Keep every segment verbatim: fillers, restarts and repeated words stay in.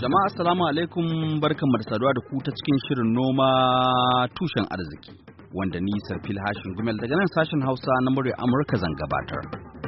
Jama'a assalamu alaikum, barkanmu da saduwa da ku ta cikin shirin noma tushen arziki wanda ni Sarfil Hashin Gumel daga nan sashen Hausa na murya Amurka zan gabatar.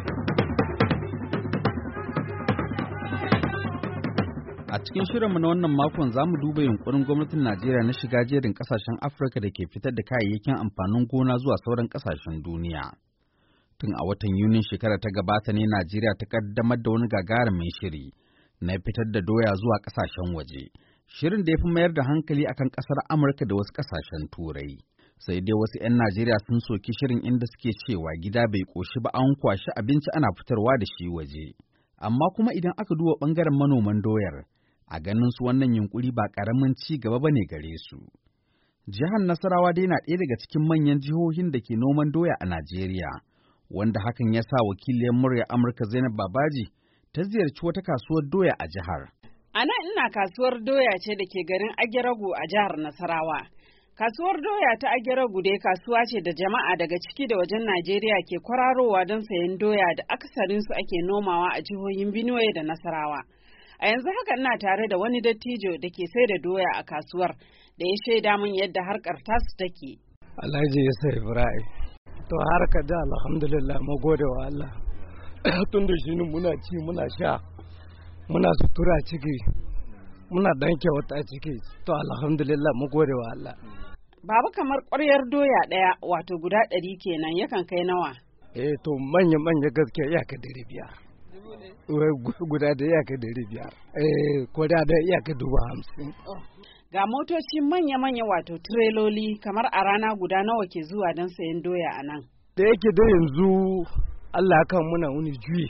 A cikin shirinmu na wannan makon za mu duba yunkurin gwamnatin Najeriya na shiga jerin kasashen Afirka da ke fitar da kayayyakin amfanin gona zuwa sauran kasashen duniya. Tun a watan Yunin shekarar ta gabata ne Najeriya ta kaddamar da wani gagarumin shiri na fitar da doya zuwa ƙasashen waje, shirin da ya fi mayar da hankali akan ƙasar Amurka da wasu ƙasashen Turai. Sai dai wasu 'yan Najeriya sun soki shirin inda suke cewa gida bai ƙoshi ba an kwashi abinci ana fitarwa da shi waje. Amma kuma idan aka duba ɓangaren manoman doyar, a ganin su wannan yunkuri ba ƙaramin ci gaba ba ne gare su. Jihar Nasarawa dai na ɗaya daga cikin manyan jihohin da ke noman doya a Najeriya, wanda hakan ya sa wakiliyar murya Amurka Zainab Babaji ta ziyarci wata kasuwar doya a jihar. A nan ina kasuwar doya ce da ke garin Ageragu a jihar Nasarawa. Kasuwar doya ta Ageragu dai kasuwa ce da jama'a daga ciki da wajen Najeriya ke kwararowa don sayen doya da akasarinsu ake nomawa a jihohin Benue da Nasarawa. A yanzu haka ina tare da wani dattijo da ke sai da doya a kasuwar da ya shaida min yadda harkar tasu take. Alhaji Yasir Ibrahim. To harkar da alhamdulillah mu gode wa Allah. Tun da shi muna ci muna sha muna sutura ciki muna danke wata ciki to alhamdulillah mu gode wa Allah. Baba kamar ƙwaryar doya ɗaya wato guda ɗari kenan yakan kai nawa? Eh to manya manya gaskiya iyaka dari biyar. Guda da iyaka dari biyar. Eh koda da iyaka dubu hamsin. Ga motoci manya manya wato tireloli kamar a rana guda nawa ke zuwa don sayan doya a nan? Da yake da yanzu Allah kan muna wani juyi,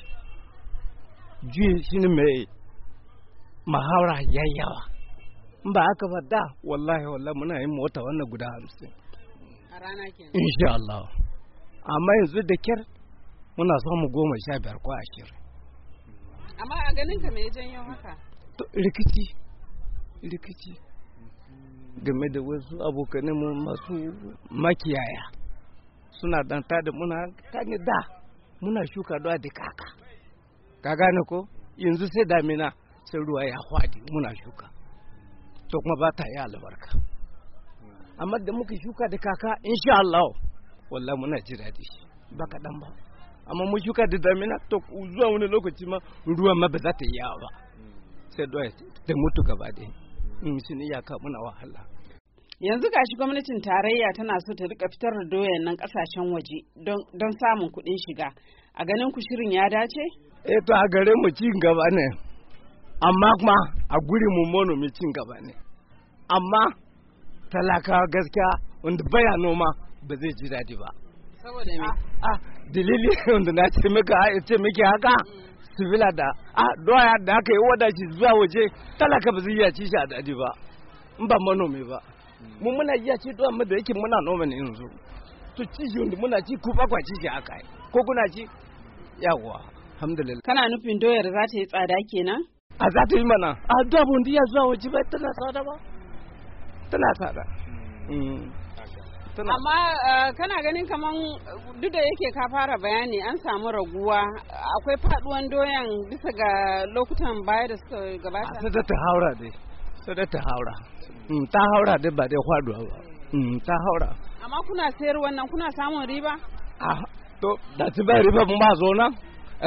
juyi shi ne mai mahaura yayyawa. In ba haka ba da wallahi wallahi muna yin mota wannan guda hamsin. A rana kenan. Insha Allah. Amma yanzu da kyar muna samu goma sha biyar ko ashirin. Amma a ganin ka me ya janyo haka? Rikici, rikici. Game da wasu abokanmu masu makiyaya suna danta da muna kanye da. Muna shuka doya da kaka, ka gane ko yanzu sai damina sai ruwa ya hwadi muna shuka, to kuma ba ta yi albarka. Amma da muka shuka da kaka insha Allah wallahi muna ji daɗi ba kaɗan ba. Amma mun shuka da damina to zuwa wani lokaci ma ruwan ma ba za ta yi yawa ba, sai doya ta mutu gaba ɗaya. In shi ne ya ka muna wahala. Yanzu gashi gwamnatin tarayya tana so ta rika fitar da doyan nan kasashen waje don samun kuɗin shiga. A ganin ku shirin ya dace? Eh to a gare mu cin gaba ne. Amma kuma a guri mu monomi cin gaba ne. Amma talaka gaskiya wanda baya noma ba zai ji daɗi ba. Saboda me? Ah, dalili wanda na ce maka ce miki haka. Sibila da ah doya da aka yi wada shi zuwa waje talaka ba zai iya ci shi a daɗi ba. In ba manomi ba. Mu muna iya ci to amma da yake muna noma ne yanzu to ci shi wanda muna ci ku bakwa ci shi aka yi ko kuna ci yawa alhamdulillah. Kana nufin doyar za ta yi tsada kenan? A za ta yi mana a da bun ya zuwa waje ba tana tsada ba tana tsada. Amma kana ganin kaman duk da yake ka fara bayani an samu raguwa akwai faduwan doyan bisa ga lokutan baya da suka gabata? Sai ta haura dai sai ta haura. Ta haura dai ba dai faduwa ba. Ta haura. Amma kuna sayar wannan kuna samun riba? Ah, to da ci ba riba mun ba zo nan.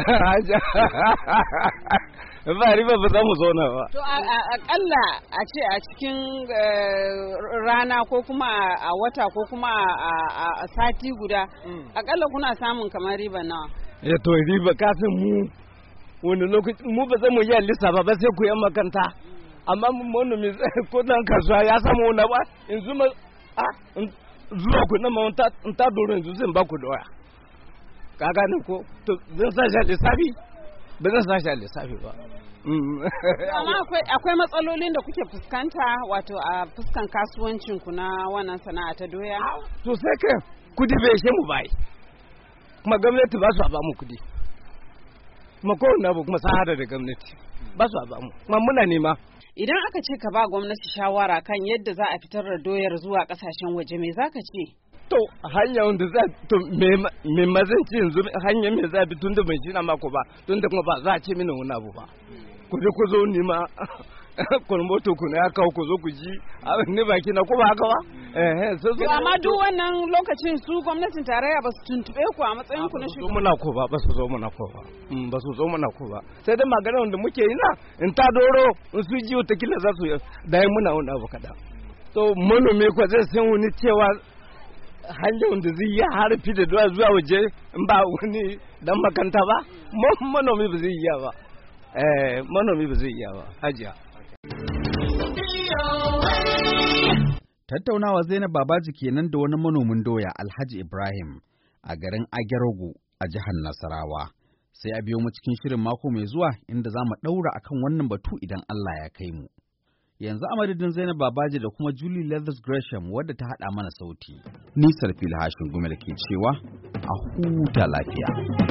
Ba riba ba za mu zo nan ba. To akalla a ce a cikin rana ko kuma a wata ko kuma a sati guda akalla kuna samun kamar riba nawa? Ya to riba kafin mu wani lokaci mu ba za mu yi lissafa ba sai ku yan makanta. Amma manomi ko dan kasuwa ya samu wani ba yanzu ma a zuwa ku na ma in ta doro yanzu zan ba ku doya, ka gane ko to zan sa shi lissafi ba zan sa shi lissafi ba. Amma akwai akwai matsalolin da kuke fuskanta wato a fuskan kasuwancin ku na wannan sana'a ta doya? To sai kai kudi bai ishe mu bai, kuma gwamnati ba su ba mu kudi, kuma kowanne abu kuma sun hada da gwamnati ba su ba mu, kuma muna nema. Idan aka ce ka ba gwamnati shawara kan yadda za a fitar da doyar zuwa kasashen waje me zaka ce? To hanya wanda za to me mazan ce yanzu hanya me za bi tunda ban shi na mako ba tunda kuma ba za a ce mini wani abu ba. Ku je ku zo ni ma kulmoto ku ne ya kawo ku zo ku ji ne baki na ko ba haka ba eh to amma duk wannan lokacin su gwamnatin tarayya ba su tuntube ku a matsayin ku na shugaba muna ko ba ba su zo muna ko ba ba su zo muna ko ba sai dai magana wanda muke yi na in ta doro in su ji wata kila za su dai muna wani abu kada to manomi ko zai san wani cewa hanyar da zai yi harfi da zuwa zuwa waje in ba wani dan makanta ba manomi ba zai yi ba eh manomi ba zai yi ba hajiya. Tattaunawa Zainab Babaji kenan da wani manomin doya Alhaji Ibrahim a garin Agerogu a jihar Nasarawa. Sai a biyo mu cikin shirin mako mai zuwa inda za mu ɗaura akan wannan batu idan Allah ya kai mu. Yanzu a madadin Zainab Babaji da kuma Julie Leathers Gresham wadda ta haɗa mana sauti. Ni Sarfil Hashin Gumel ke cewa a huta lafiya.